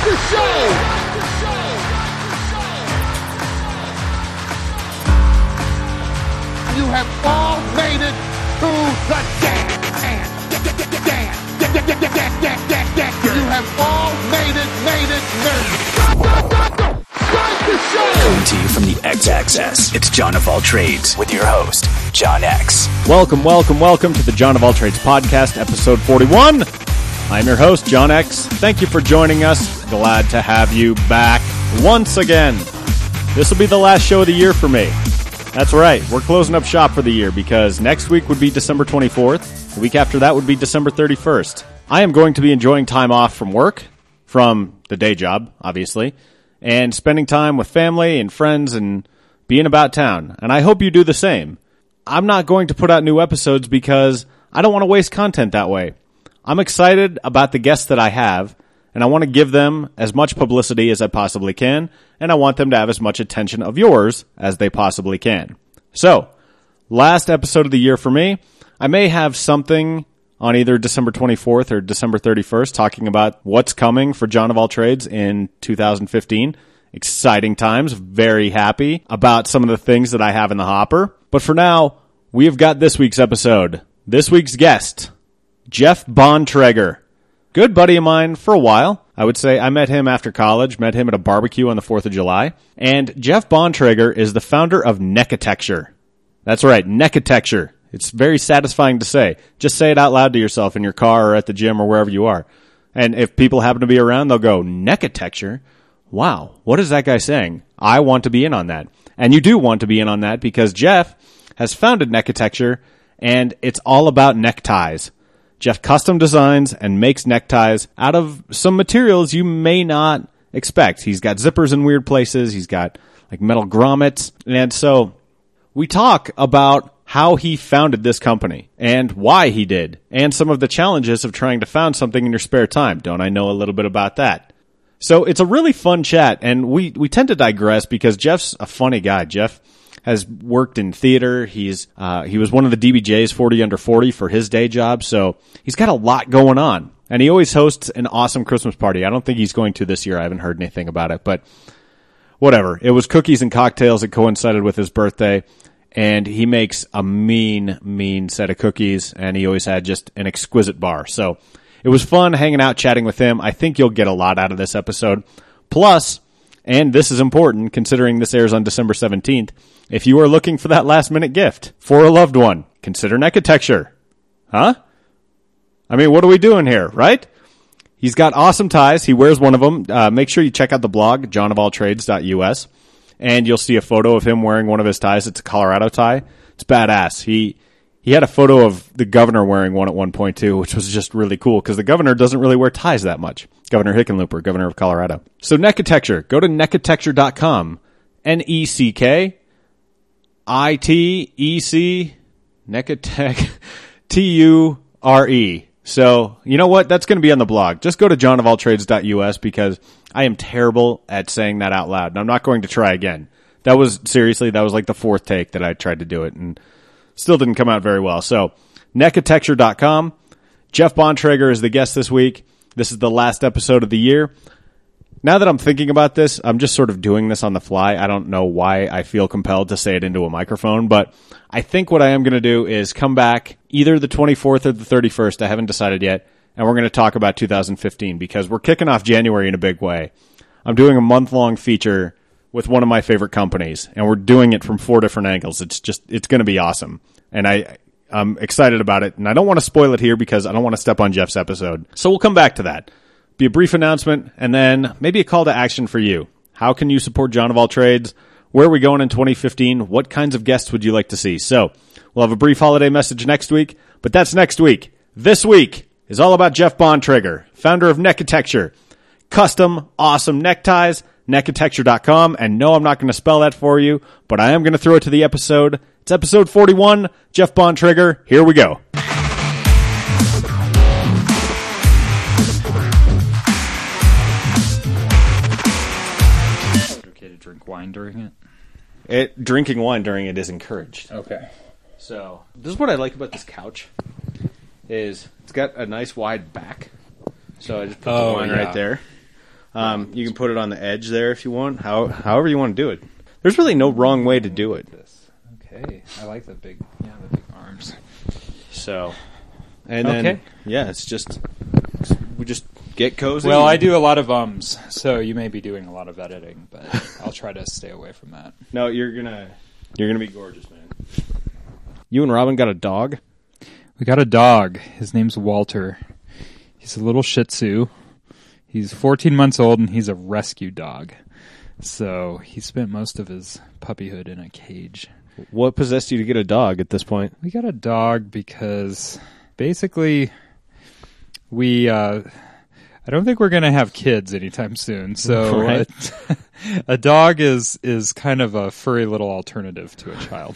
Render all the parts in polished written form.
the show. You have all made it to the dance. You have all made it. Start the show. Coming to you from the X-Axis, it's John of All Trades with your host, John X. Welcome to the John of All Trades podcast, episode 41. I'm your host, John X. Thank you for joining us. Glad to have you back once again. This will be the last show of the year for me. That's right, we're closing up shop for the year because next week would be December 24th. The week after that would be December 31st. I am going to be enjoying time off from work, from the day job, obviously, and spending time with family and friends and being about town. And I hope you do the same. I'm not going to put out new episodes because I don't want to waste content that way. I'm excited about the guests that I have, and I want to give them as much publicity as I possibly can, and I want them to have as much attention of yours as they possibly can. So, last episode of the year for me. I may have something on either December 24th or December 31st talking about what's coming for John of All Trades in 2015. Exciting times. Very happy about some of the things that I have in the hopper. But for now, we have got this week's episode. This week's guest, Jeff Bontrager. Good buddy of mine for a while. I would say I met him after college, met him at a barbecue on the 4th of July. And Jeff Bontrager is the founder of Neckatecture. That's right, Neckatecture. It's very satisfying to say. Just say it out loud to yourself in your car or at the gym or wherever you are. And if people happen to be around, they'll go, Neckatecture? Wow, what is that guy saying? I want to be in on that. And you do want to be in on that because Jeff has founded Neckatecture, and it's all about neckties. Jeff custom designs and makes neckties out of some materials you may not expect. He's got zippers in weird places. He's got like metal grommets. And so we talk about how he founded this company and why he did, and some of the challenges of trying to found something in your spare time. Don't I know a little bit about that? So it's a really fun chat, and we tend to digress because Jeff's a funny guy. Jeff has worked in theater. He was one of the DBJs 40 Under 40 for his day job, so he's got a lot going on. And he always hosts an awesome Christmas party. I don't think he's going to this year. I haven't heard anything about it, but whatever. It was cookies and cocktails that coincided with his birthday. And he makes a mean set of cookies, and he always had just an exquisite bar. So it was fun hanging out, chatting with him. I think you'll get a lot out of this episode. Plus, and this is important considering this airs on December 17th, if you are looking for that last-minute gift for a loved one, consider Neckatecture. Huh? I mean, what are we doing here, right? He's got awesome ties. He wears one of them. Make sure you check out the blog, johnofalltrades.us. And you'll see a photo of him wearing one of his ties. It's a Colorado tie. It's badass. He had a photo of the governor wearing one at one point, too, which was just really cool because the governor doesn't really wear ties that much. Governor Hickenlooper, governor of Colorado. So Neckatecture. Go to neckatecture.com. Neckitec. Neckatec. Ture. So, you know what? That's going to be on the blog. Just go to johnofalltrades.us because I am terrible at saying that out loud, and I'm not going to try again. That was like the fourth take that I tried to do it, and still didn't come out very well. So, neckatecture.com. Jeff Bontrager is the guest this week. This is the last episode of the year. Now that I'm thinking about this, I'm just sort of doing this on the fly. I don't know why I feel compelled to say it into a microphone, but I think what I am going to do is come back either the 24th or the 31st. I haven't decided yet. And we're going to talk about 2015 because we're kicking off January in a big way. I'm doing a month-long feature with one of my favorite companies, and we're doing it from 4 different angles. It's going to be awesome. And I'm excited about it. And I don't want to spoil it here because I don't want to step on Jeff's episode. So we'll come back to that. Be a brief announcement, and then maybe a call to action for you. How can you support John of All Trades? Where are we going in 2015? What kinds of guests would you like to see? So we'll have a brief holiday message next week, but that's next week. This week is all about Jeff Bontrager, founder of Neckatecture. Custom, awesome neckties, neckatecture.com. And no, I'm not going to spell that for you, but I am going to throw it to the episode. It's episode 41, Jeff Bontrager. Here we go. Drink wine during it? Drinking wine during it is encouraged. Okay. So, this is what I like about this couch, is it's got a nice wide back. So I just put the wine right there. You can put it on the edge there if you want, however you want to do it. There's really no wrong way to do it. Okay, I like the big arms. So, and then, it's just, we just get cozy. Well, I do a lot of ums, so you may be doing a lot of editing, but I'll try to stay away from that. No, you're gonna be gorgeous, man. You and Robin got a dog? We got a dog. His name's Walter. He's a little Shih Tzu. He's 14 months old, and he's a rescue dog. So he spent most of his puppyhood in a cage. What possessed you to get a dog at this point? We got a dog because basically I don't think we're going to have kids anytime soon. So right. A dog is kind of a furry little alternative to a child.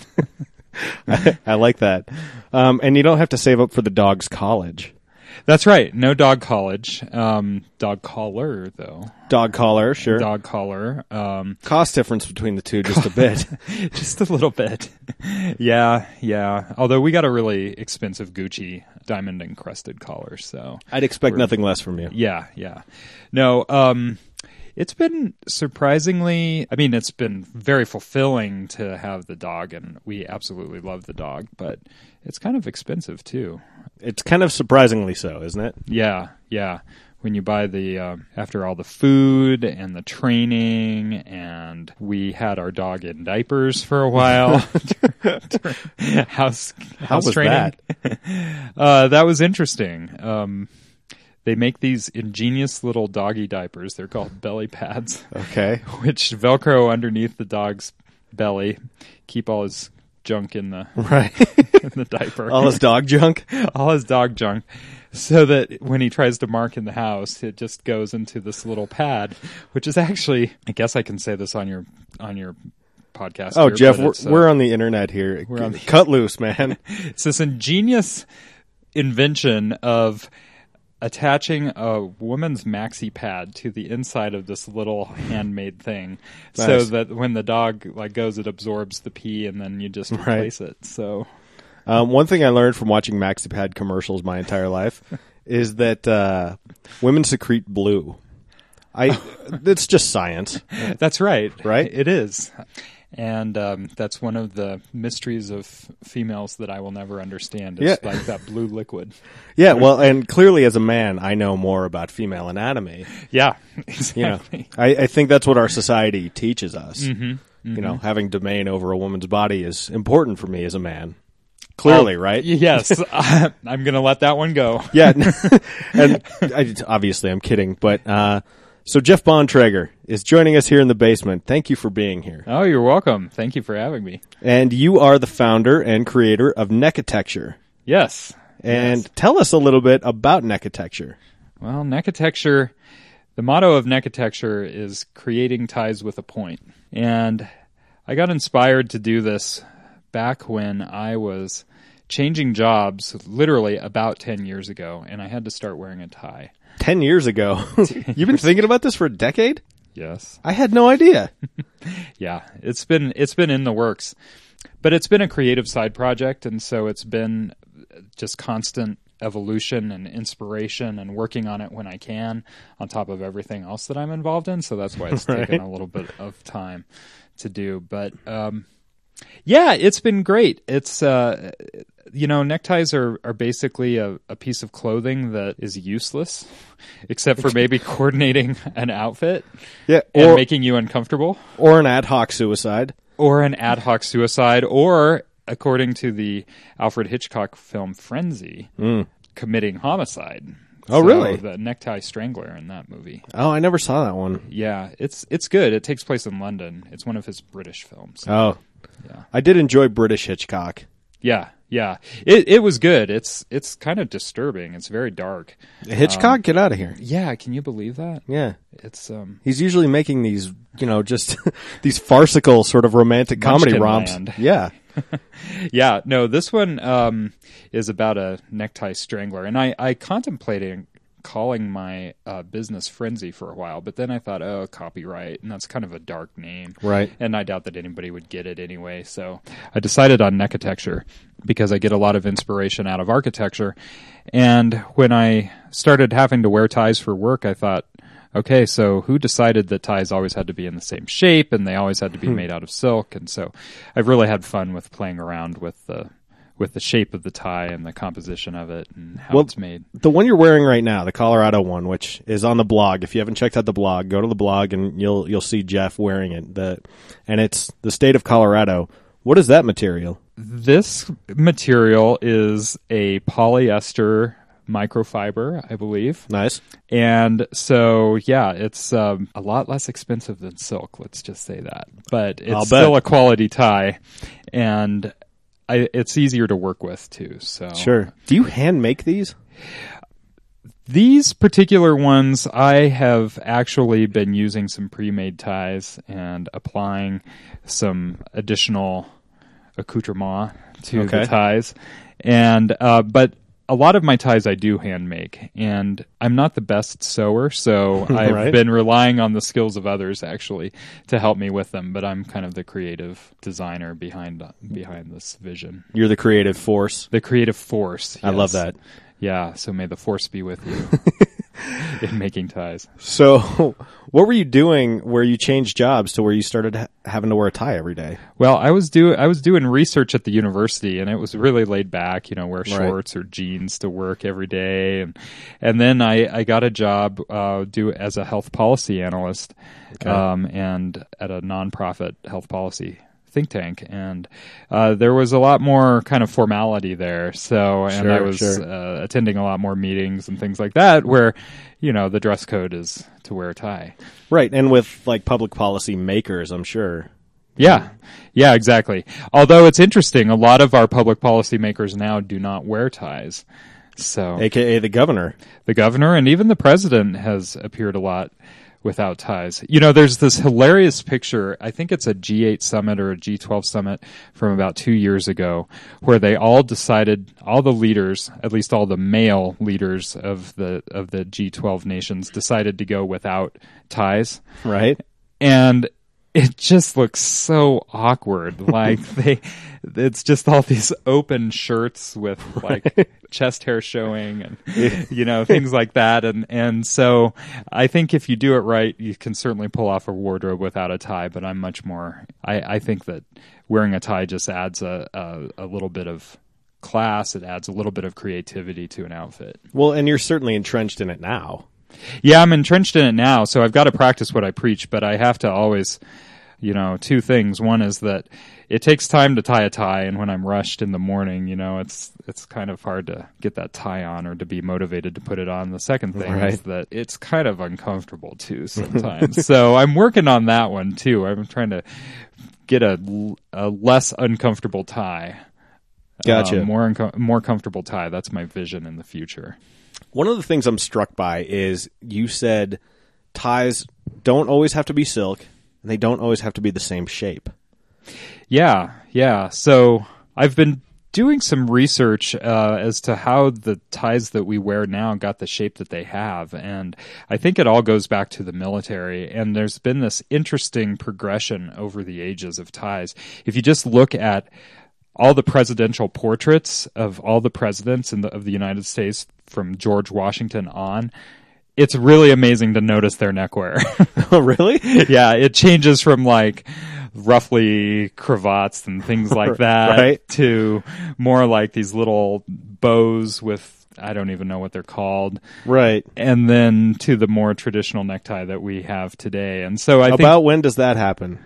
I like that. And you don't have to save up for the dog's college. That's right. No dog college. Dog collar, though. Dog collar, sure. Dog collar. Cost difference between the two, just a bit. Just a little bit. Yeah. Although we got a really expensive Gucci diamond encrusted collar, so I'd expect nothing less from you. Yeah. No, it's been surprisingly, it's been very fulfilling to have the dog, and we absolutely love the dog, but it's kind of expensive too. It's kind of surprisingly so, isn't it? Yeah. When you buy the, after all the food and the training, and we had our dog in diapers for a while. house How was training. that? That was interesting. They make these ingenious little doggy diapers. They're called belly pads. Okay. Which Velcro underneath the dog's belly, keep all his junk in the in the diaper. All his dog junk? All his dog junk. So that when he tries to mark in the house, it just goes into this little pad, which is actually, I guess I can say this on your podcast. Oh, here, Jeff, we're on the internet here. Cut loose, man. It's this ingenious invention of attaching a woman's maxi pad to the inside of this little handmade thing, nice. So that when the dog goes, it absorbs the pee, and then you just replace it. So, one thing I learned from watching maxi pad commercials my entire life is that women secrete blue. It's just science. That's right. Right? It is. And that's one of the mysteries of females that I will never understand. It's like that blue liquid. Yeah, well, and clearly as a man, I know more about female anatomy. Yeah, exactly. I think that's what our society teaches us. Mm-hmm. Having domain over a woman's body is important for me as a man. Clearly, right? Yes. I'm going to let that one go. Yeah. And obviously I'm kidding, but... So Jeff Bontrager is joining us here in the basement. Thank you for being here. Oh, you're welcome. Thank you for having me. And you are the founder and creator of Neckatecture. Yes. And tell us a little bit about Neckatecture. Well, Neckatecture, the motto of Neckatecture is creating ties with a point. And I got inspired to do this back when I was changing jobs literally about 10 years ago, and I had to start wearing a tie. 10 years ago? You've been thinking about this for a decade? Yes. I had no idea. Yeah, it's been in the works. But it's been a creative side project, and so it's been just constant evolution and inspiration and working on it when I can, on top of everything else that I'm involved in. So that's why it's taken a little bit of time to do. But it's been great. It's neckties are basically a piece of clothing that is useless, except for maybe coordinating an outfit and making you uncomfortable. Or an ad hoc suicide. Or, according to the Alfred Hitchcock film Frenzy, committing homicide. Oh, really? The necktie strangler in that movie. Oh, I never saw that one. Yeah, it's good. It takes place in London. It's one of his British films. Oh. Yeah. I did enjoy British Hitchcock. Yeah. It was good. It's kind of disturbing. It's very dark. Hitchcock, get out of here. Yeah, can you believe that? Yeah. It's he's usually making these, just these farcical sort of romantic comedy romps. Land. Yeah. Yeah, no, this one is about a necktie strangler, and I contemplated calling my business Frenzy for a while, but then I thought, copyright, and that's kind of a dark name. Right. And I doubt that anybody would get it anyway, so I decided on Neckatecture because I get a lot of inspiration out of architecture, and when I started having to wear ties for work, I thought, okay, so who decided that ties always had to be in the same shape and they always had to be made out of silk? And so I've really had fun with playing around with the shape of the tie and the composition of it and how it's made. The one you're wearing right now, the Colorado one, which is on the blog. If you haven't checked out the blog, go to the blog and you'll see Jeff wearing it. And it's the state of Colorado. What is that material? This material is a polyester microfiber, I believe. Nice. And so, yeah, it's a lot less expensive than silk, let's just say that. But it's still a quality tie, and it's easier to work with, too. So sure. Do you hand make these? These particular ones, I have actually been using some pre-made ties and applying some additional accoutrement to the ties. And but a lot of my ties I do hand make, and I'm not the best sewer, so I've been relying on the skills of others actually to help me with them. But I'm kind of the creative designer behind this vision. You're the creative force. The creative force. Yes. I love that. Yeah, so may the force be with you in making ties. So what were you doing where you changed jobs to where you started having to wear a tie every day? Well, I was doing research at the university, and it was really laid back, wear shorts or jeans to work every day. And then I got a job as a health policy analyst and at a nonprofit health policy think tank, and there was a lot more kind of formality there. So, and I was attending a lot more meetings and things like that, where the dress code is to wear a tie. Right, and with like public policy makers, I'm sure. Yeah, exactly. Although it's interesting, a lot of our public policy makers now do not wear ties. So, AKA the governor, and even the president has appeared a lot without ties. There's this hilarious picture, I think it's a G8 summit or a G12 summit from about 2 years ago, where they all decided, all the leaders, at least all the male leaders of the G12 nations, decided to go without ties. Right. And it just looks so awkward. Like it's just all these open shirts with like chest hair showing and, things like that. And so I think if you do it right, you can certainly pull off a wardrobe without a tie, but I'm much more, I think that wearing a tie just adds a little bit of class. It adds a little bit of creativity to an outfit. Well, and you're certainly entrenched in it now. Yeah, I'm entrenched in it now, so I've got to practice what I preach, but I have to always, two things. One is that it takes time to tie a tie, and when I'm rushed in the morning, it's kind of hard to get that tie on or to be motivated to put it on. The second thing is that it's kind of uncomfortable too sometimes. So I'm working on that one too. I'm trying to get a less uncomfortable tie. Gotcha. More comfortable tie. That's my vision in the future. One of the things I'm struck by is you said ties don't always have to be silk, and they don't always have to be the same shape. Yeah. So I've been doing some research as to how the ties that we wear now got the shape that they have, and I think it all goes back to the military, and there's been this interesting progression over the ages of ties. If you just look at all the presidential portraits of all the presidents of the United States from George Washington on, it's really amazing to notice their neckwear. Oh, really? Yeah, it changes from like roughly cravats and things like that to more like these little bows with, I don't even know what they're called. Right. And then to the more traditional necktie that we have today. And so I think... About when does that happen?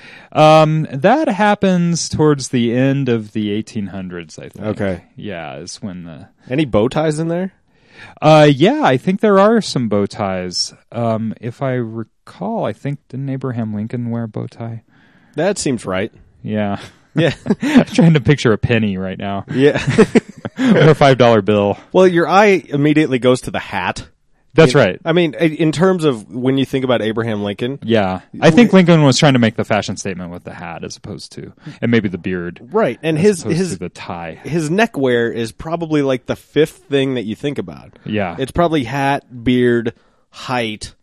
That happens towards the end of the 1800s, I think. Okay. Yeah, is when the... Any bow ties in there? Yeah, I think there are some bow ties. If I recall, I think, didn't Abraham Lincoln wear a bow tie? That seems right. Yeah. Yeah. I'm trying to picture a penny right now. Yeah. Or a $5 bill. Well, your eye immediately goes to the hat. That's right. I mean, in terms of when you think about Abraham Lincoln. Yeah. I think Lincoln was trying to make the fashion statement with the hat as opposed to, and maybe the beard. Right. And his the tie. His neckwear is probably like the fifth thing that you think about. Yeah. It's probably hat, beard, height,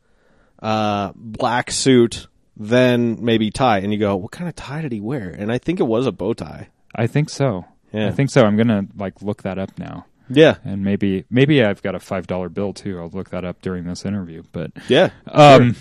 black suit, then maybe tie. And you go, what kind of tie did he wear? And I think it was a bow tie. I think so. Yeah. I think so. I'm going to look that up now. Yeah. And maybe I've got a $5 bill too. I'll look that up during this interview. But Yeah. sure.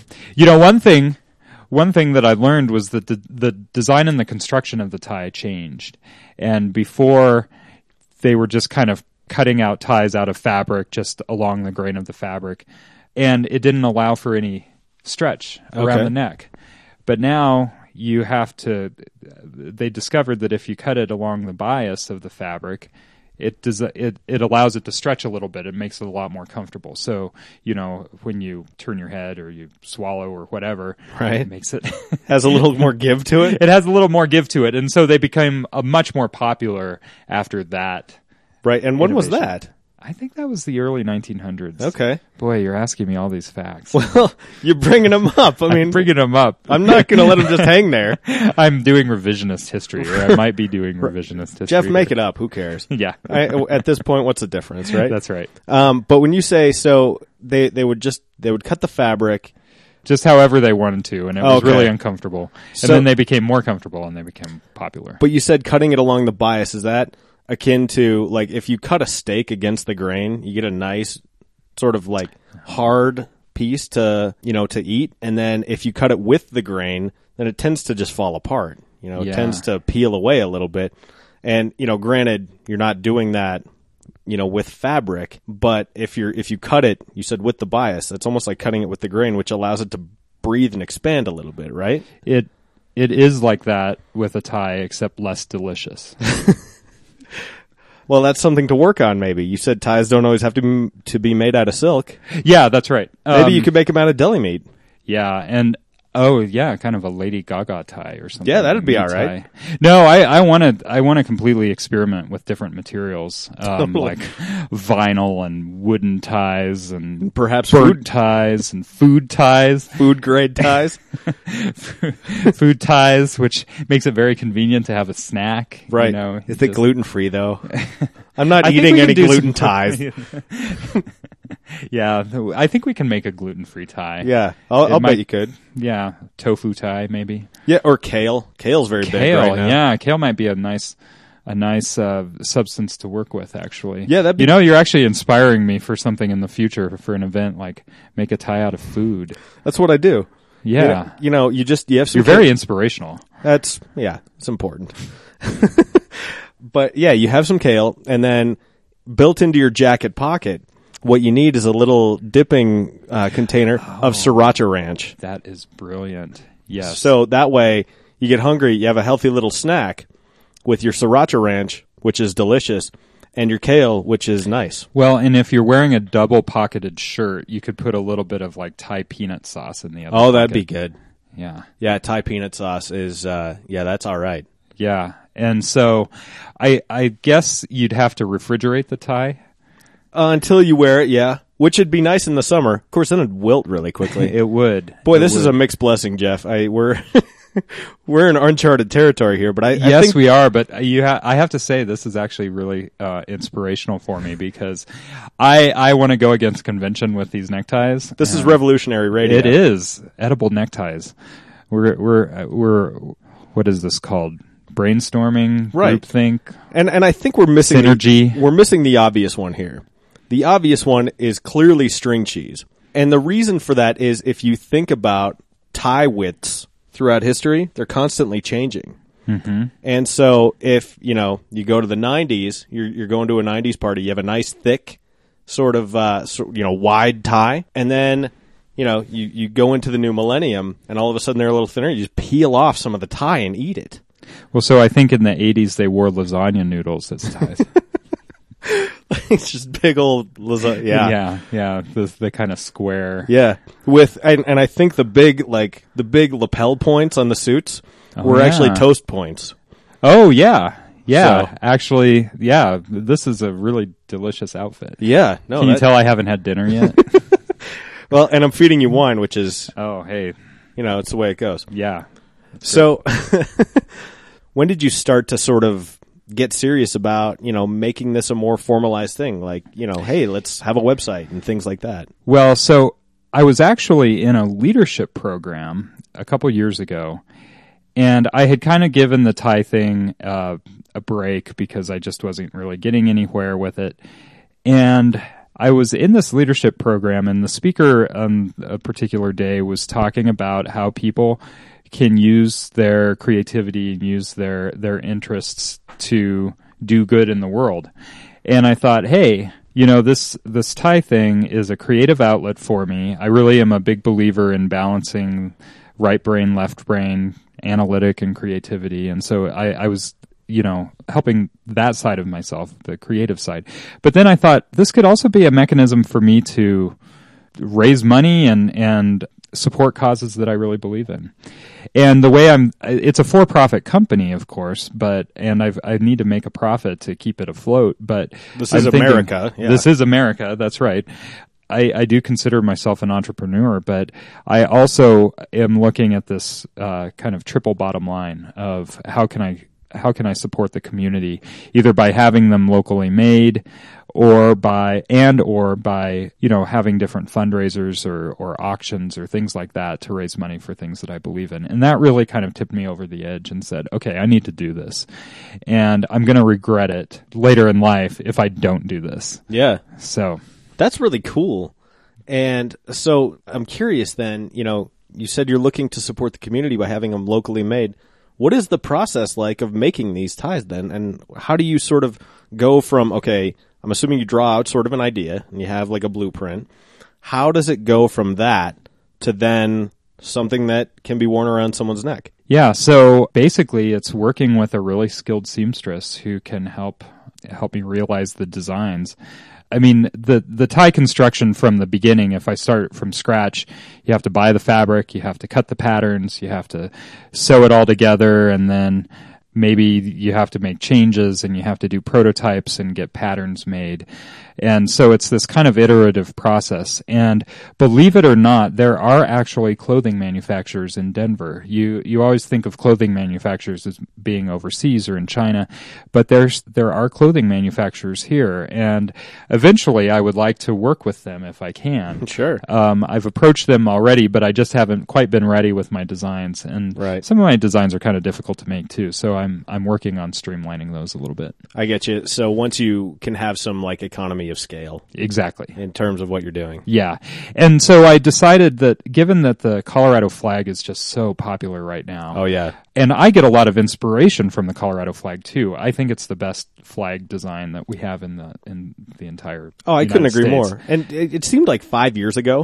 One thing that I learned was that the design and the construction of the tie changed. And before, they were just kind of cutting out ties out of fabric just along the grain of the fabric. And it didn't allow for any stretch around the neck. But now you have to, they discovered that if you cut it along the bias of the fabric, it allows it to stretch a little bit. It makes it a lot more comfortable. So, when you turn your head or you swallow or whatever, right, it makes it has a little more give to it. It has a little more give to it. And so they became much more popular after that. Right. And when was that? I think that was the early 1900s. Okay. Boy, you're asking me all these facts. Well, you're bringing them up. I'm bringing them up. I'm not going to let them just hang there. I'm doing revisionist history, or I might be doing revisionist history. Jeff, make it up. Who cares? Yeah. At this point, what's the difference, right? That's right. But when you say so, they would cut the fabric just however they wanted to, and it was really uncomfortable. And then they became more comfortable, and they became popular. But you said cutting it along the bias. Is that akin to, like, if you cut a steak against the grain, you get a nice sort of like hard piece to eat, and then if you cut it with the grain, then it tends to just fall apart. It tends to peel away a little bit. And granted, you're not doing that with fabric, but if you cut it, you said with the bias, it's almost like cutting it with the grain, which allows it to breathe and expand a little bit, right? It is like that with a tie, except less delicious. Well, that's something to work on, maybe. You said ties don't always have to be made out of silk. Yeah, that's right. Maybe you could make them out of deli meat. Yeah, and kind of a Lady Gaga tie or something. Yeah, that'd be all right. No, I want to completely experiment with different materials, like vinyl and wooden ties and perhaps bird ties and food ties, food grade ties, food ties, which makes it very convenient to have a snack. Right? Is it gluten free though? I'm not eating any gluten ties. Yeah, I think we can make a gluten-free tie. Yeah, I'll bet you could. Yeah, tofu tie maybe. Yeah, or kale. Kale's very big right now. Yeah, kale might be a nice substance to work with, actually. Yeah, that'd be. You're actually inspiring me for something in the future for an event, like make a tie out of food. That's what I do. Yeah, you have some. You're very inspirational. It's important. But yeah, you have some kale, and then built into your jacket pocket, what you need is a little dipping container of Sriracha Ranch. That is brilliant. Yes. So that way, you get hungry, you have a healthy little snack with your Sriracha Ranch, which is delicious, and your kale, which is nice. Well, and if you're wearing a double-pocketed shirt, you could put a little bit of like Thai peanut sauce in the other pocket. That'd be good. Yeah. Yeah, Thai peanut sauce is, that's all right. Yeah. And so I guess you'd have to refrigerate the tie. Until you wear it, yeah. Which would be nice in the summer. Of course, then it'd wilt really quickly. It would. Boy, this is a mixed blessing, Jeff. We're in uncharted territory here, but I think we are. But I have to say, this is actually really inspirational for me because I want to go against convention with these neckties. This is revolutionary radio. It is edible neckties. We're what is this called? Brainstorming, right? Groupthink, and I think we're missing synergy. We're missing the obvious one here. The obvious one is clearly string cheese, and the reason for that is if you think about tie widths throughout history, they're constantly changing. Mm-hmm. And so if you go to the 90s, you're going to a 90s party, you have a nice thick sort of wide tie, and then you go into the new millennium, and all of a sudden they're a little thinner. You just peel off some of the tie and eat it. Well, so I think in the 80s they wore lasagna noodles as ties. It's just big old lasagna. Yeah. The kind of square. Yeah, and I think the big lapel points on the suits were actually toast points. Oh yeah. So, actually, this is a really delicious outfit. Yeah. No. Can you tell I haven't had dinner yet? Well, and I'm feeding you wine, which is it's the way it goes. Yeah. So, when did you start to sort of get serious about, making this a more formalized thing? Like, hey, let's have a website and things like that. Well, so I was actually in a leadership program a couple years ago, and I had kind of given the tie thing a break because I just wasn't really getting anywhere with it. And I was in this leadership program, and the speaker on a particular day was talking about how people can use their creativity and use their interests to do good in the world. And I thought, hey, this tie thing is a creative outlet for me. I really am a big believer in balancing right brain, left brain, analytic and creativity. And so I was, helping that side of myself, the creative side. But then I thought this could also be a mechanism for me to raise money and support causes that I really believe in. And the way it's a for-profit company, of course, and I need to make a profit to keep it afloat, but this is America. Yeah. This is America. That's right. I do consider myself an entrepreneur, but I also am looking at this kind of triple bottom line of how can I support the community, either by having them locally made or by having different fundraisers or auctions or things like that to raise money for things that I believe in. And that really kind of tipped me over the edge and said, okay, I need to do this. And I'm going to regret it later in life if I don't do this. Yeah. So that's really cool. And so I'm curious then, you said you're looking to support the community by having them locally made. What is the process like of making these ties then? And how do you sort of go from, okay, I'm assuming you draw out sort of an idea and you have like a blueprint. How does it go from that to then something that can be worn around someone's neck? Yeah, so basically it's working with a really skilled seamstress who can help me realize the designs. I mean, the tie construction from the beginning, if I start from scratch, you have to buy the fabric, you have to cut the patterns, you have to sew it all together, and then maybe you have to make changes and you have to do prototypes and get patterns made. And so it's this kind of iterative process. And believe it or not, there are actually clothing manufacturers in Denver. You always think of clothing manufacturers as being overseas or in China, but there are clothing manufacturers here. And eventually I would like to work with them if I can. Sure. I've approached them already, but I just haven't quite been ready with my designs. And some of my designs are kind of difficult to make too. So I'm working on streamlining those a little bit. I get you. So once you can have some like economy of scale. Exactly. In terms of what you're doing. Yeah. And so I decided that given that the Colorado flag is just so popular right now. Oh, yeah. And I get a lot of inspiration from the Colorado flag too. I think it's the best flag design that we have in the entire I couldn't agree States. more. And it seemed like 5 years ago,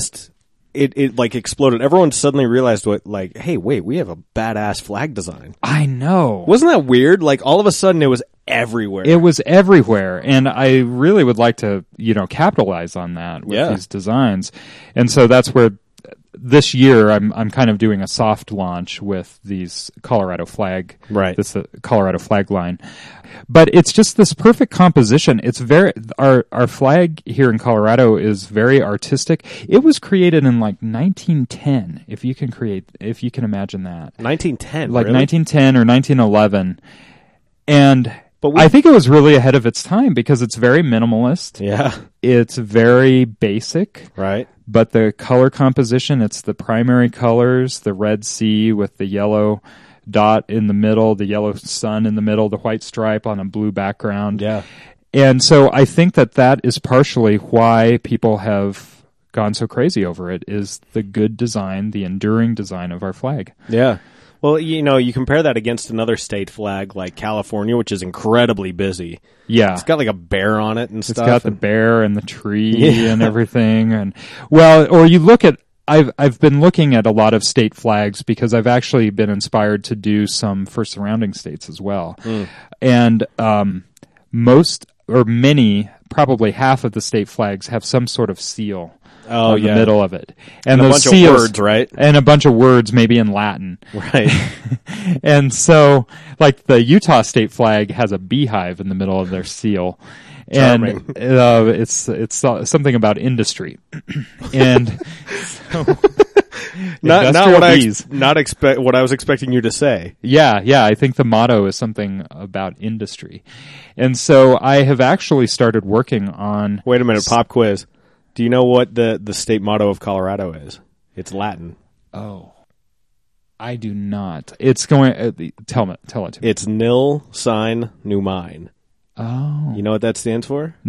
it like exploded. Everyone suddenly realized hey, wait, we have a badass flag design. I know. Wasn't that weird? Like all of a sudden it was everywhere. It was everywhere. And I really would like to, capitalize on that with these designs. And so that's where this year I'm kind of doing a soft launch with these Colorado flag, this Colorado flag line. But it's just this perfect composition. It's our flag here in Colorado is very artistic. It was created in like 1910, if you can imagine that. 1910, like really? 1910 or 1911. And I think it was really ahead of its time because it's very minimalist. Yeah. It's very basic. Right. But the color composition, it's the primary colors, the red sea with the yellow dot in the middle, the yellow sun in the middle, the white stripe on a blue background. Yeah. And so I think that is partially why people have gone so crazy over it, is the good design, the enduring design of our flag. Yeah. Well, you compare that against another state flag like California, which is incredibly busy. Yeah. It's got like a bear on it and stuff. It's got the bear and the tree and everything. And or you look at, I've been looking at a lot of state flags because I've actually been inspired to do some for surrounding states as well. And most or many, probably half of the state flags have some sort of seal. In the middle of it. And those a bunch of words, right? And a bunch of words, maybe in Latin. Right. And so, like the Utah state flag has a beehive in the middle of their seal. Charming. And it's something about industry. And so... not what I was expecting you to say. Yeah, I think the motto is something about industry. And so I have actually started working on... Wait a minute, pop quiz. Do you know what the state motto of Colorado is? It's Latin. Oh, I do not. It's going. Tell it to me. It's nil sine numine. Oh, you know what that stands for? No.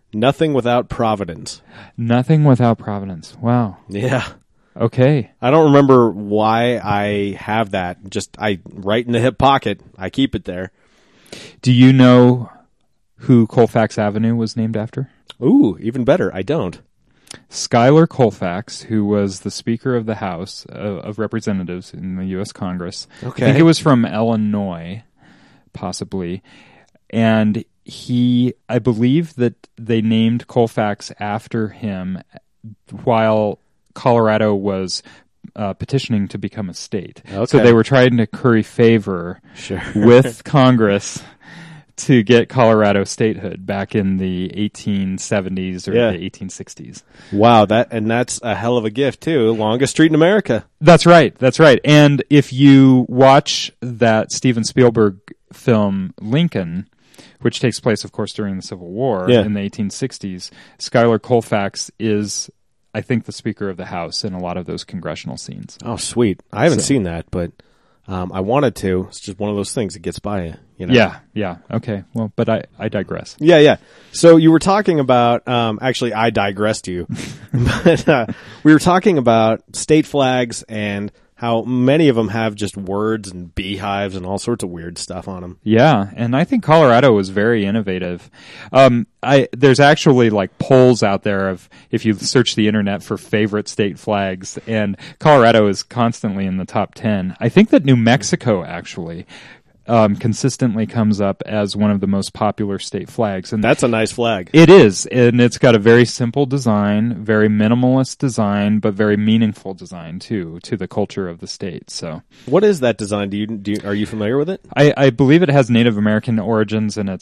Nothing without Providence. Nothing without Providence. Wow. Yeah. Okay. I don't remember why I have that. I right in the hip pocket. I keep it there. Do you know who Colfax Avenue was named after? Ooh, even better. I don't. Schuyler Colfax, who was the Speaker of the House of Representatives in the U.S. Congress. Okay. I think it was from Illinois, possibly. And I believe that they named Colfax after him while Colorado was petitioning to become a state. Okay. So they were trying to curry favor with Congress to get Colorado statehood back in the 1870s or the 1860s. Wow, that's a hell of a gift too. Longest street in America. That's right. And if you watch that Steven Spielberg film Lincoln, which takes place, of course, during the Civil War in the 1860s, Schuyler Colfax is, I think, the Speaker of the House in a lot of those congressional scenes. Oh, sweet. I haven't seen that, but I wanted to. It's just one of those things that gets by you. You know? Yeah. Okay. Well, but I digress. Yeah. So you were talking about, actually I digressed you, but we were talking about state flags and how many of them have just words and beehives and all sorts of weird stuff on them. Yeah, and I think Colorado was very innovative. There's actually like polls out there of if you search the internet for favorite state flags, and Colorado is constantly in the top 10. I think that New Mexico actually consistently comes up as one of the most popular state flags. And that's a nice flag. It is, and it's got a very simple design, very minimalist design, but very meaningful design too, to the culture of the state. So, what is that design? Are you familiar with it? I believe it has Native American origins, and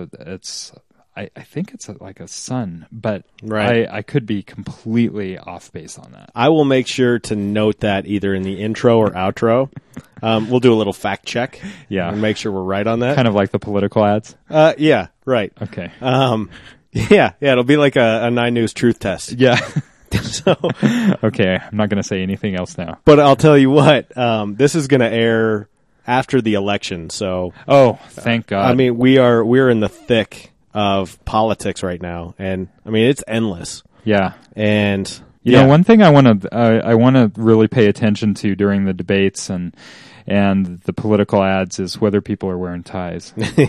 I think it's like a sun, but I could be completely off base on that. I will make sure to note that either in the intro or outro. We'll do a little fact check. Yeah. And make sure we're right on that. Kind of like the political ads? Yeah, right. Okay. Yeah, it'll be like a 9 News truth test. Yeah. So, okay, I'm not going to say anything else now. But I'll tell you what, this is going to air after the election, so. Oh, thank God. I mean, we're in the thick of politics right now, and I mean it's endless. Yeah, and you know, one thing I want to really pay attention to during the debates and the political ads is whether people are wearing ties.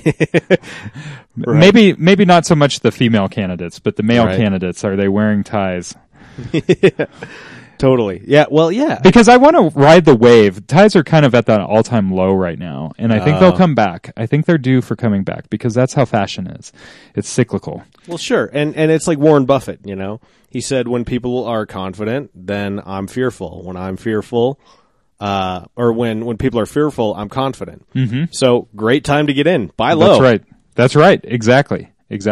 Right. Maybe not so much the female candidates, but the male candidates, are they wearing ties? Yeah. Totally. Yeah. Well, yeah. Because I want to ride the wave. Ties are kind of at that all-time low right now, and I think they'll come back. I think they're due for coming back because that's how fashion is. It's cyclical. Well, sure. And it's like Warren Buffett, you know. He said, when people are confident, then I'm fearful. When I'm fearful, or when people are fearful, I'm confident. Mm-hmm. So great time to get in. Buy low. That's right. Exactly.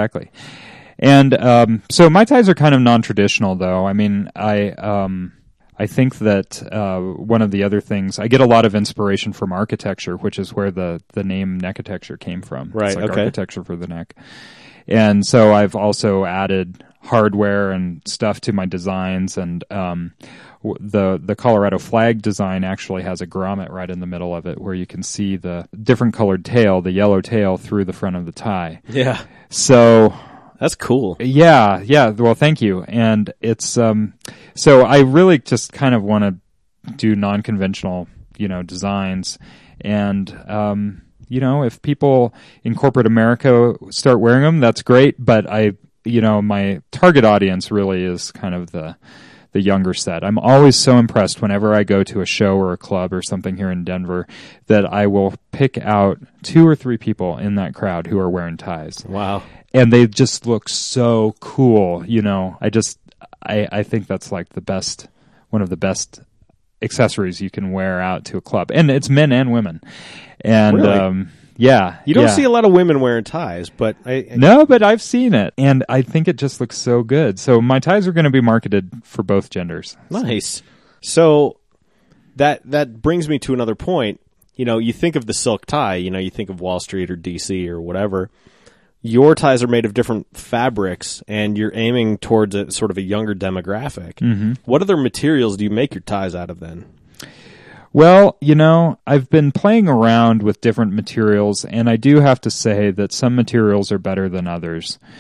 And so my ties are kind of non-traditional, though. I mean, I think that one of the other things, I get a lot of inspiration from architecture, which is where the name neckatecture came from. Right, it's like okay. Architecture for the neck. And so I've also added hardware and stuff to my designs, and the Colorado flag design actually has a grommet right in the middle of it where you can see the different colored tail, the yellow tail, through the front of the tie. Yeah. So... That's cool. Yeah. Well, thank you. And it's so I really just kind of want to do non-conventional, designs. And if people in corporate America start wearing them, that's great. But my target audience really is kind of the younger set. I'm always so impressed whenever I go to a show or a club or something here in Denver that I will pick out 2 or 3 people in that crowd who are wearing ties. Wow. And they just look so cool, I think that's like one of the best accessories you can wear out to a club. And it's men and women. And, really? Yeah. You don't see a lot of women wearing ties, but No, but I've seen it. And I think it just looks so good. So my ties are going to be marketed for both genders. Nice. So that brings me to another point. You think of the silk tie, you think of Wall Street or DC or whatever. Your ties are made of different fabrics, and you're aiming towards a sort of a younger demographic. Mm-hmm. What other materials do you make your ties out of then? Well, I've been playing around with different materials, and I do have to say that some materials are better than others.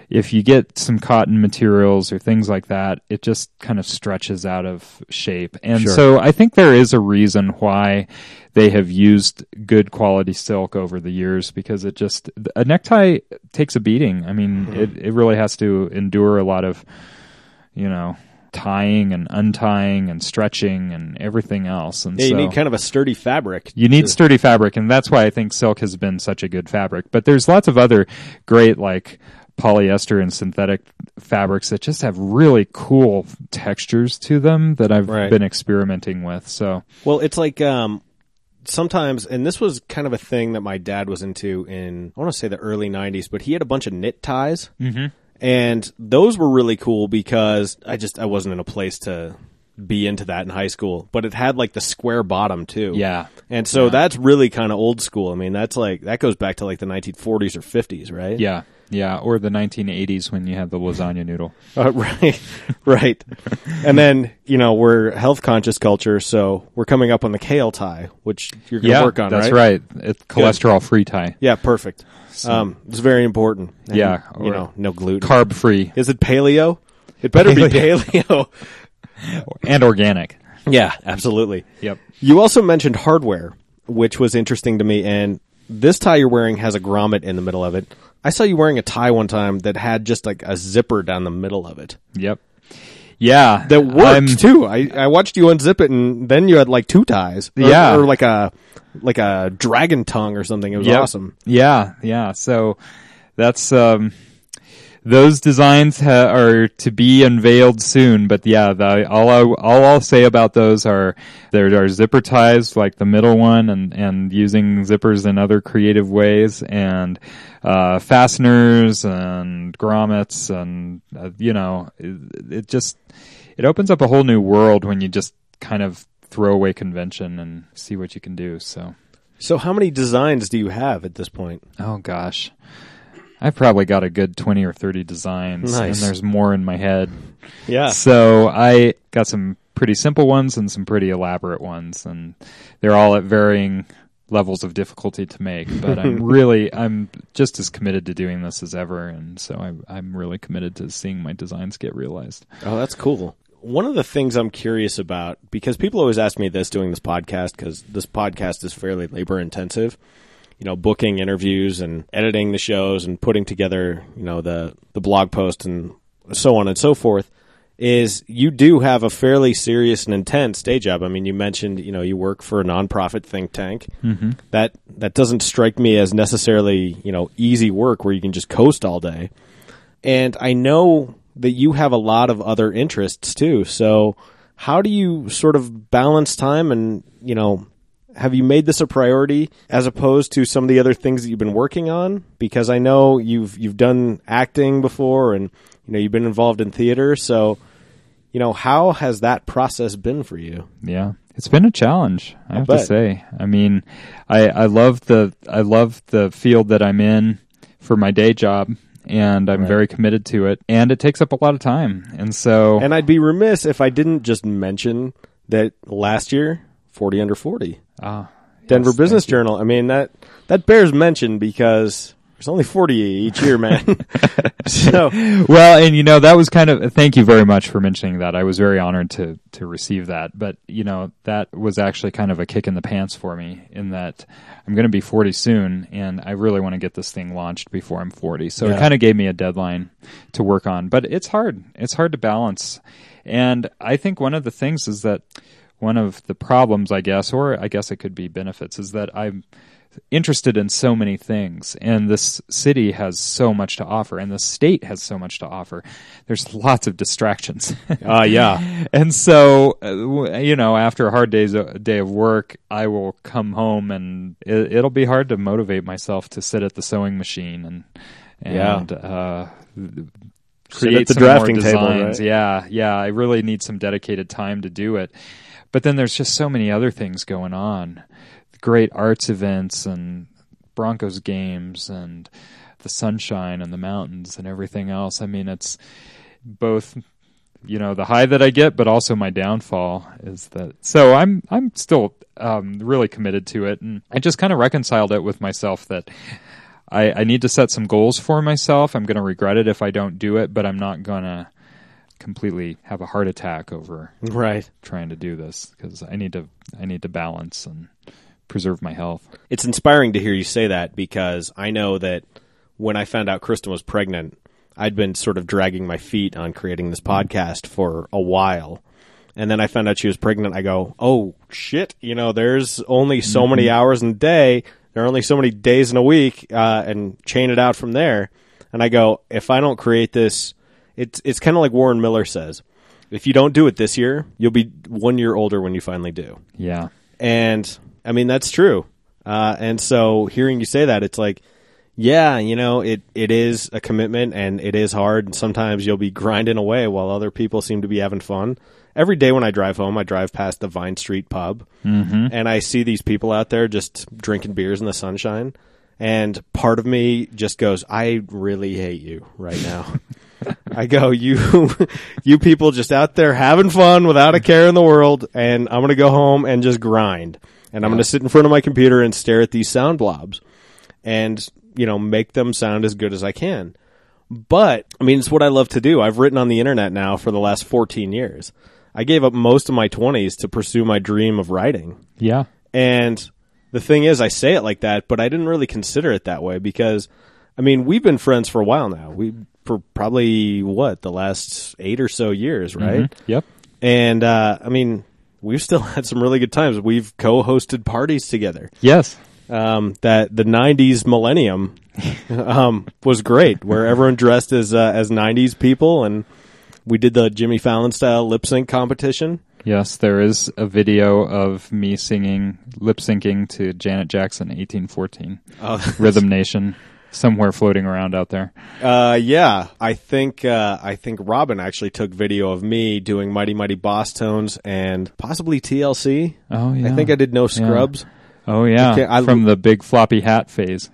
if you get some cotton materials or things like that, it just kind of stretches out of shape. And so I think there is a reason why they have used good quality silk over the years, because a necktie takes a beating. I mean, it really has to endure a lot of, tying and untying and stretching and everything else. And you need kind of a sturdy fabric. You need sturdy fabric, and that's why I think silk has been such a good fabric. But there's lots of other great, like, polyester and synthetic fabrics that just have really cool textures to them that I've been experimenting with. So, well, it's like sometimes, and this was kind of a thing that my dad was into in, I want to say the early 90s, but he had a bunch of knit ties. Mm-hmm. And those were really cool because I wasn't in a place to be into that in high school, but it had like the square bottom too. Yeah. And so that's really kind of old school. I mean, that goes back to like the 1940s or 50s, right? Yeah. Yeah. Or the 1980s when you had the lasagna noodle. Right. And then, we're health conscious culture, so we're coming up on the kale tie, which you're going to work on, that's right? That's right. It's cholesterol free tie. Yeah, perfect. It's very important. And, no gluten. Carb free. Is it paleo? It better be paleo. And organic. Yeah, absolutely. Yep. You also mentioned hardware, which was interesting to me, and this tie you're wearing has a grommet in the middle of it. I saw you wearing a tie one time that had just like a zipper down the middle of it. Yep. Yeah. That worked too. I watched you unzip it, and then you had like two ties. Or like a dragon tongue or something. It was awesome. Yeah. Yeah. So that's, those designs are to be unveiled soon, but all I'll say about those are there are zipper ties, like the middle one, and using zippers in other creative ways, and fasteners and grommets, and it opens up a whole new world when you just kind of throw away convention and see what you can do. So how many designs do you have at this point? Oh gosh. I've probably got a good 20 or 30 designs, and there's more in my head. Yeah. So I got some pretty simple ones and some pretty elaborate ones, and they're all at varying levels of difficulty to make. But I'm just as committed to doing this as ever, and so I'm really committed to seeing my designs get realized. Oh, that's cool. One of the things I'm curious about, because people always ask me this doing this podcast, because this podcast is fairly labor intensive. Booking interviews and editing the shows and putting together, the blog post and so on and so forth, is you do have a fairly serious and intense day job. I mean, you mentioned, you work for a nonprofit think tank. Mm-hmm. That doesn't strike me as necessarily, easy work where you can just coast all day. And I know that you have a lot of other interests too. So how do you sort of balance time and, have you made this a priority as opposed to some of the other things that you've been working on? Because I know you've done acting before, and you've been involved in theater. So, how has that process been for you? Yeah, it's been a challenge, I have to say. I mean, I love the field that I'm in for my day job, and I'm very committed to it, and it takes up a lot of time. And I'd be remiss if I didn't just mention that last year, 40 Under 40. Denver Business Journal. I mean, that bears mention because there's only 40 each year, man. So, well, and that was kind of, thank you very much for mentioning that. I was very honored to receive that. But, that was actually kind of a kick in the pants for me, in that I'm going to be 40 soon, and I really want to get this thing launched before I'm 40. So it kind of gave me a deadline to work on. But it's hard. It's hard to balance. And I think one of the things is that one of the problems, I guess, or I guess it could be benefits, is that I'm interested in so many things, and this city has so much to offer, and the state has so much to offer. There's lots of distractions. Yeah. And so, after a hard day of work, I will come home, and it'll be hard to motivate myself to sit at the sewing machine and create the some drafting more designs. table, right? Yeah. I really need some dedicated time to do it. But then there's just so many other things going on. Great arts events and Broncos games and the sunshine and the mountains and everything else. I mean, it's both, the high that I get, but also my downfall is that. So I'm still really committed to it. And I just kind of reconciled it with myself that I need to set some goals for myself. I'm going to regret it if I don't do it, but I'm not going to completely have a heart attack over trying to do this, because I need to balance and preserve my health. It's inspiring to hear you say that, because I know that when I found out Kristen was pregnant, I'd been sort of dragging my feet on creating this podcast for a while. And then I found out she was pregnant. I go, oh, shit. There's only so many hours in a day. There are only so many days in a week, and chain it out from there. And I go, if I don't create this, it's kind of like Warren Miller says. If you don't do it this year, you'll be 1 year older when you finally do. Yeah. And, I mean, that's true. And so hearing you say that, it's like, yeah, it is a commitment, and it is hard, and sometimes you'll be grinding away while other people seem to be having fun. Every day when I drive home, I drive past the Vine Street pub, and I see these people out there just drinking beers in the sunshine, and part of me just goes, I really hate you right now. I go, you people just out there having fun without a care in the world, and I'm going to go home and just grind. And I'm going to sit in front of my computer and stare at these sound blobs and, make them sound as good as I can. But, I mean, it's what I love to do. I've written on the internet now for the last 14 years. I gave up most of my 20s to pursue my dream of writing. Yeah. And the thing is, I say it like that, but I didn't really consider it that way because, I mean, we've been friends for a while now. For probably, the last 8 or so years, right? Mm-hmm. Yep. And, I mean, we've still had some really good times. We've co-hosted parties together. Yes. That the 90s millennium was great, where everyone dressed as 90s people, and we did the Jimmy Fallon style lip sync competition. Yes, there is a video of me lip syncing to Janet Jackson 1814. Rhythm Nation, somewhere floating around out there. Yeah, I think Robin actually took video of me doing Mighty Mighty Boss Tones and possibly TLC. Oh yeah, I think I did No Scrubs. Yeah. Oh yeah, from the big floppy hat phase.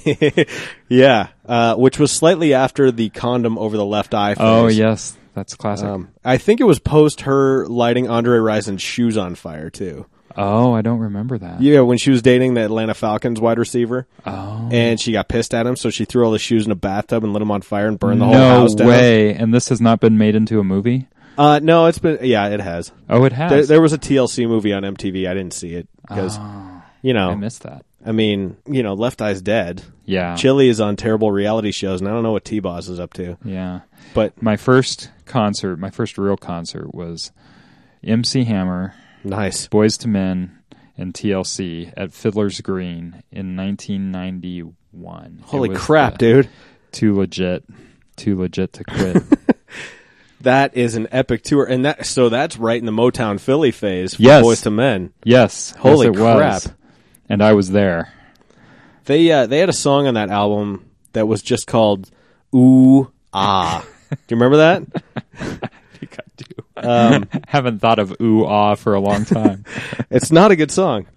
Yeah, which was slightly after the condom over the left eye phase. Oh yes, that's classic. I think it was post her lighting Andre Rison's shoes on fire too. Oh, I don't remember that. Yeah, when she was dating the Atlanta Falcons wide receiver. Oh. And she got pissed at him, so she threw all the shoes in a bathtub and lit them on fire and burned the whole house down. No way. And this has not been made into a movie? No, it has. Oh, it has? There was a TLC movie on MTV. I didn't see it because, I missed that. I mean, Left Eye's dead. Yeah. Chili is on terrible reality shows, and I don't know what T-Boz is up to. Yeah. But my first real concert was MC Hammer. Nice. Boyz II Men and TLC at Fiddler's Green in 1991. Holy crap, dude. Too legit to quit. That is an epic tour. And that's right in the Motown Philly phase for Yes. Boyz II Men. Yes. Holy yes, it crap. was. And I was there. They had a song on that album that was just called Ooh Ah. Do you remember that? I think I do. Haven't thought of ooh ah for a long time. It's not a good song.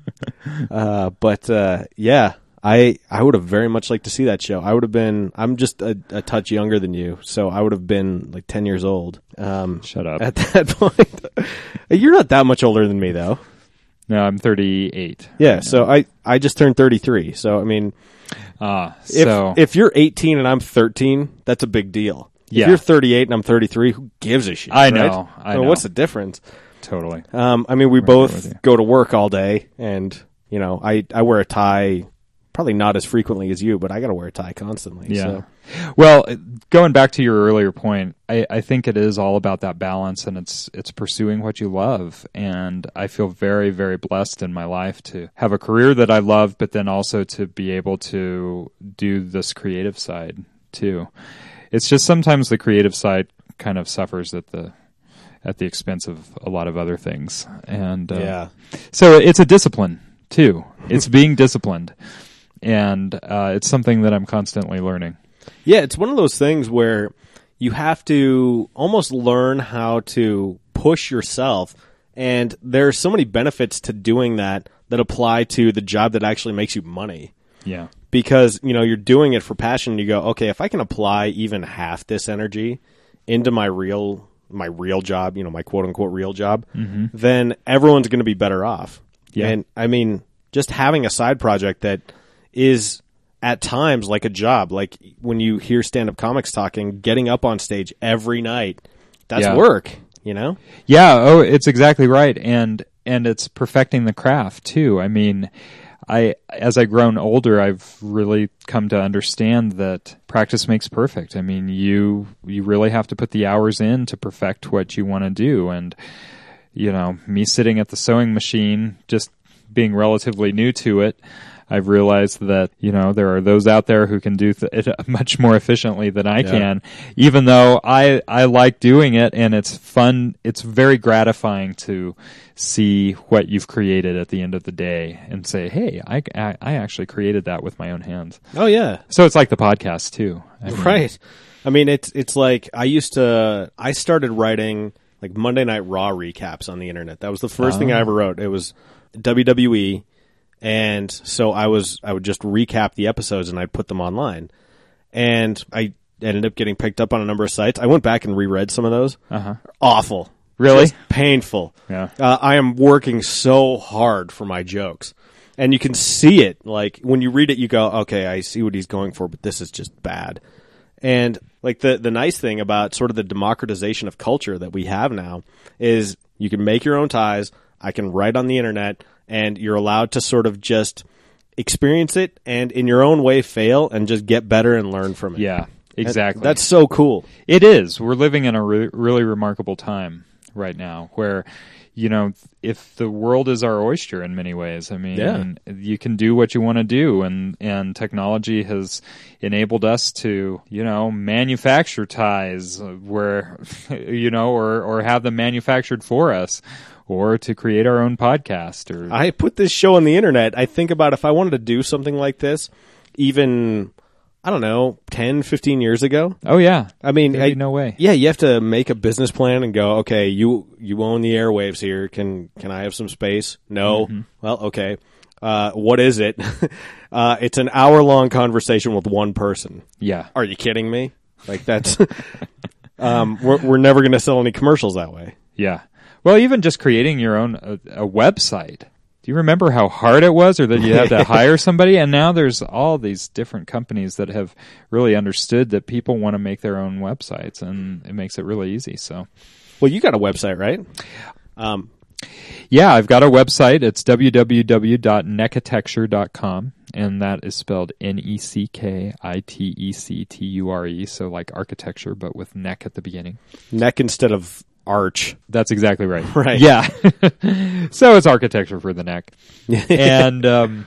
But yeah, I would have very much liked to see that show. I'm just a touch younger than you, so I would have been like 10 years old. Shut up. At that point. You're not that much older than me, though. No, I'm 38. Yeah, right so I just turned 33. So, I mean, if you're 18 and I'm 13, that's a big deal. Yeah. If you're 38 and I'm 33, who gives a shit? I right? know. I know. What's the difference? Totally. I mean, we both go to work all day, and I wear a tie, probably not as frequently as you, but I got to wear a tie constantly. Yeah. So. Well, going back to your earlier point, I think it is all about that balance, and it's pursuing what you love. And I feel very, very blessed in my life to have a career that I love, but then also to be able to do this creative side too. It's just sometimes the creative side kind of suffers at the expense of a lot of other things. And so it's a discipline too. It's being disciplined. And it's something that I'm constantly learning. Yeah, it's one of those things where you have to almost learn how to push yourself. And there are so many benefits to doing that apply to the job that actually makes you money. Yeah. Because, you're doing it for passion. You go, okay, if I can apply even half this energy into my real job, my quote unquote real job, then everyone's going to be better off. Yeah. And I mean, just having a side project that is at times like a job. Like when you hear stand-up comics talking, getting up on stage every night, that's work, you know? Yeah, oh, it's exactly right. And it's perfecting the craft too. I mean, as I've grown older, I've really come to understand that practice makes perfect. I mean, you really have to put the hours in to perfect what you want to do. And, you know, me sitting at the sewing machine, just being relatively new to it, I've realized that, you know, there are those out there who can do it much more efficiently than I can, even though I like doing it and it's fun. It's very gratifying to see what you've created at the end of the day and say, hey, I actually created that with my own hands. Oh, yeah. So it's like the podcast, too. Right. I mean, it's like I started writing like Monday Night Raw recaps on the internet. That was the first thing I ever wrote. It was WWE. And so I would just recap the episodes and I'd put them online. And I ended up getting picked up on a number of sites. I went back and reread some of those. Awful. Really? Just painful. Yeah. I am working so hard for my jokes. And you can see it. Like, when you read it, you go, okay, I see what he's going for, but this is just bad. And, like, the nice thing about sort of the democratization of culture that we have now is you can make your own ties. I can write on the internet. And you're allowed to sort of just experience it and in your own way fail and just get better and learn from it. Yeah, exactly. That's so cool. It is. We're living in a really remarkable time right now where, you know, if the world is our oyster in many ways, I mean, you can do what you want to do. And technology has enabled us to, you know, manufacture ties where, you know, or have them manufactured for us. Or to create our own podcast. Or I put this show on the internet. I think about if I wanted to do something like this, even, I don't know, 10, 15 years ago. Oh, yeah. I mean, no way. Yeah, you have to make a business plan and go, okay, you own the airwaves here. Can I have some space? No. Mm-hmm. Well, okay. What is it? It's an hour-long conversation with one person. Yeah. Are you kidding me? Like, that's... we're never going to sell any commercials that way. Yeah. Well, even just creating your own a website. Do you remember how hard it was, or that you had to hire somebody? And now there's all these different companies that have really understood that people want to make their own websites, and it makes it really easy. So, well, you got a website, right? Yeah, I've got a website. It's www.neckitecture.com, and that is spelled Neckitecture. So like architecture, but with neck at the beginning. Neck instead of arch. That's exactly right. Right. Yeah. So it's architecture for the neck. And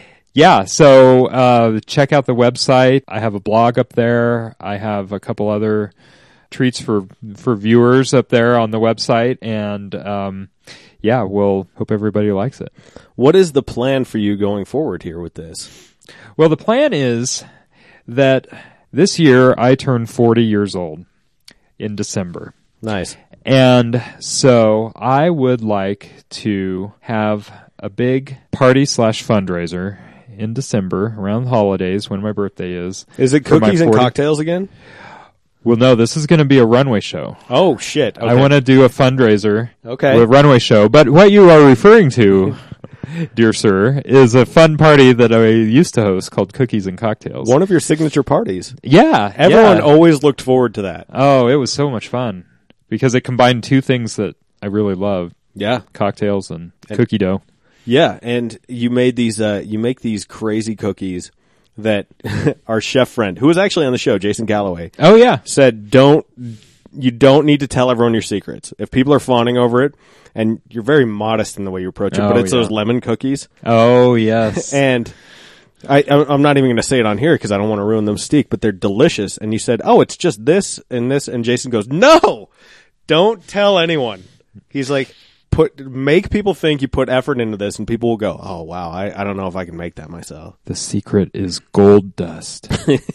so check out the website. I have a blog up there. I have a couple other treats for viewers up there on the website. And we'll hope everybody likes it. What is the plan for you going forward here with this? Well, the plan is that this year I turn 40 years old in December. Nice. And so I would like to have a big party / fundraiser in December around the holidays when my birthday is. Is it cookies and cocktails again? Well, no, this is going to be a runway show. Oh, shit. Okay. I want to do a fundraiser. Okay. With a runway show. But what you are referring to, dear sir, is a fun party that I used to host called Cookies and Cocktails. One of your signature parties. Yeah. Everyone always looked forward to that. Oh, it was so much fun. Because it combined two things that I really love. Yeah. Cocktails and cookie dough. Yeah, and you made these you make these crazy cookies that our chef friend, who was actually on the show, Jason Galloway. Oh yeah. Said you don't need to tell everyone your secrets. If people are fawning over it, and you're very modest in the way you approach it, but it's those lemon cookies. Oh, yes. And I'm not even going to say it on here because I don't want to ruin the mystique, but they're delicious. And you said, oh, it's just this and this. And Jason goes, no, don't tell anyone. He's like, make people think you put effort into this, and people will go, oh, wow, I don't know if I can make that myself. The secret is gold dust.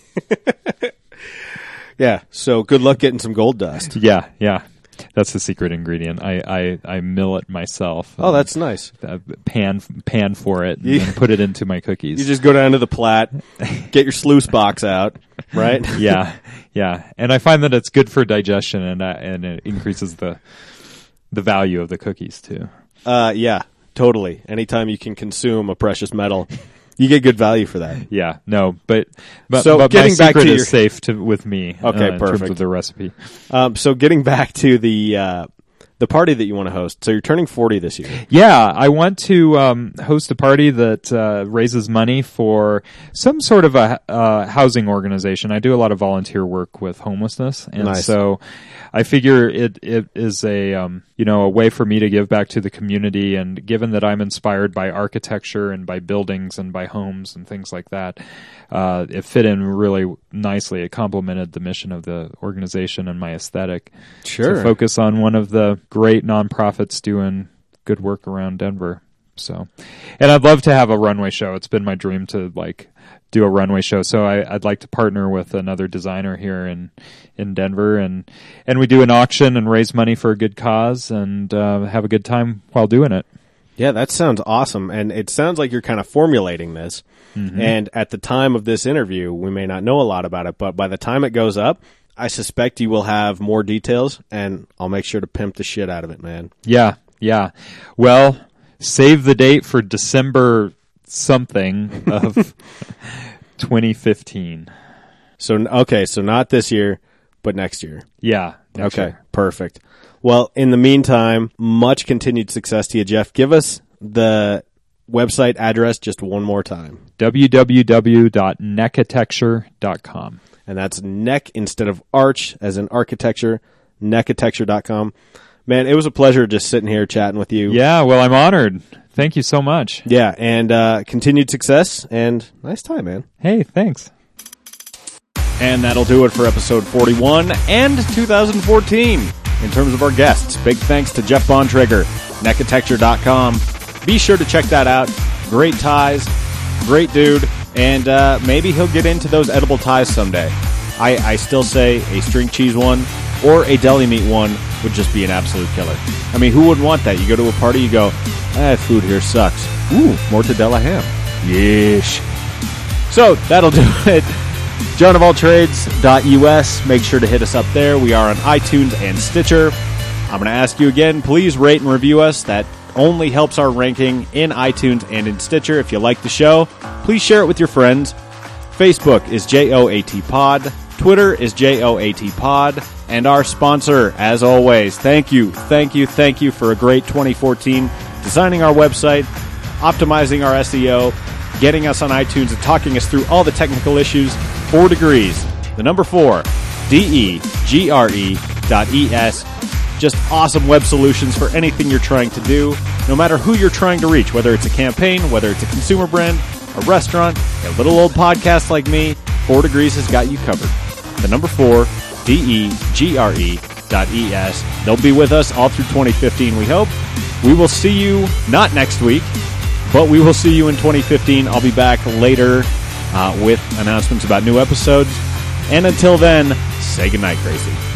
Yeah, so good luck getting some gold dust. Yeah. That's the secret ingredient. I mill it myself. Oh, that's nice. Pan for it and then put it into my cookies. You just go down to the Platte, get your sluice box out, right? Yeah. And I find that it's good for digestion and it increases the value of the cookies too. Yeah, totally. Anytime you can consume a precious metal, You get good value for that. Yeah, no, but So but getting my back secret to is your- safe with me. Okay, in terms perfect. of the recipe. So getting back to the party that you want to host. So you're turning 40 this year. Yeah, I want to host a party that raises money for some sort of a housing organization. I do a lot of volunteer work with homelessness, and Nice. so I figure it is a a way for me to give back to the community. And given that I'm inspired by architecture and by buildings and by homes and things like that, it fit in really nicely. It complemented the mission of the organization and my aesthetic. Sure. To focus on one of the great nonprofits doing good work around Denver. So, and I'd love to have a runway show. It's been my dream to do a runway show. So I'd like to partner with another designer here in Denver, and we do an auction and raise money for a good cause and have a good time while doing it. Yeah, that sounds awesome. And it sounds like you're kind of formulating this. Mm-hmm. And at the time of this interview, we may not know a lot about it, but by the time it goes up, I suspect you will have more details, and I'll make sure to pimp the shit out of it, man. Yeah. Well, save the date for December something of 2015. So not this year, but next year. Yeah. next Okay, year. perfect. Well, in the meantime, much continued success to you, Jeff. Give us the website address just one more time. www.necatexture.com. And that's neck instead of arch, as in architecture, necatexture.com. Man, it was a pleasure just sitting here chatting with you. Yeah, well, I'm honored. Thank you so much. Yeah, and continued success, and nice time, man. Hey, thanks. And that'll do it for episode 41 and 2014. In terms of our guests, big thanks to Jeff Bontrager, necatexture.com. Be sure to check that out. Great ties, great dude, and maybe he'll get into those edible ties someday. I still say a string cheese one or a deli meat one would just be an absolute killer. I mean, who wouldn't want that? You go to a party, you go, food here sucks. Ooh, mortadella ham. Yeesh. So, that'll do it. JohnofAllTrades.us. Make sure to hit us up there. We are on iTunes and Stitcher. I'm going to ask you again, please rate and review us. That only helps our ranking in iTunes and in Stitcher. If you like the show, please share it with your friends. Facebook is JOAT Pod. Twitter is JOAT Pod. And our sponsor, as always, thank you for a great 2014, designing our website, optimizing our SEO, getting us on iTunes, and talking us through all the technical issues. 4 Degrees, the number 4, DEGRE.ES. Just awesome web solutions for anything you're trying to do, no matter who you're trying to reach, whether it's a campaign, whether it's a consumer brand, a restaurant, a little old podcast like me. 4 Degrees has got you covered. The number 4, DEGRE.ES. They'll be with us all through 2015, we hope. We will see you not next week, but we will see you in 2015. I'll be back later with announcements about new episodes. And until then, say goodnight, Gracie.